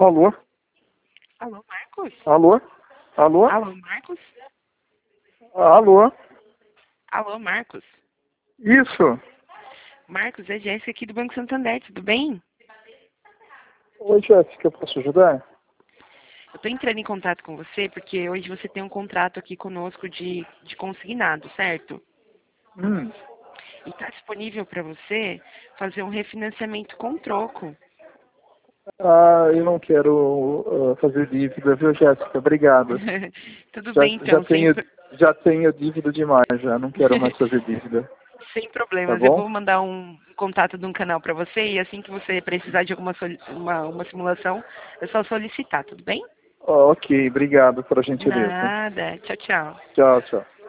Alô? Alô, Marcos? Alô? Alô? Alô, Marcos? Alô? Alô, Marcos? Isso? Marcos, é Jéssica aqui do Banco Santander, tudo bem? Oi, Jéssica, eu posso ajudar? Eu estou entrando em contato com você porque hoje você tem um contrato aqui conosco de consignado, certo? Hum. E está disponível para você fazer um refinanciamento com troco. Eu não quero fazer dívida, viu, Jéssica? Obrigado. Tudo Já, bem, já então, tenho, já tenho dívida demais, já não quero mais fazer dívida. sem Tá problemas. Eu bom? vou mandar um contato de um canal para você e assim que você precisar de alguma uma simulação, é só solicitar, tudo bem? Ok, obrigado pela gentileza. Nada. Tchau, tchau. Tchau, tchau.